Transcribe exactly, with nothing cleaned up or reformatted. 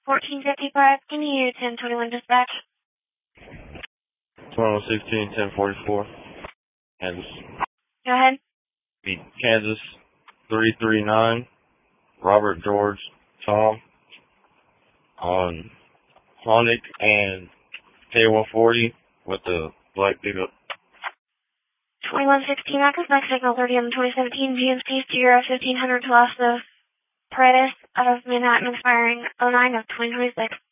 fourteen fifty-five, can you use ten twenty-one dispatch? twenty-one sixteen, ten forty-four, Kansas. Go ahead. Kansas, three three nine, Robert George Tom, on Sonic and K one forty with the black pickup. twenty-one sixteen, Access back signal thirty on the twenty seventeen G M C Sierra fifteen hundred to Las Paredes out of Manhattan expiring oh nine of twenty twenty-six.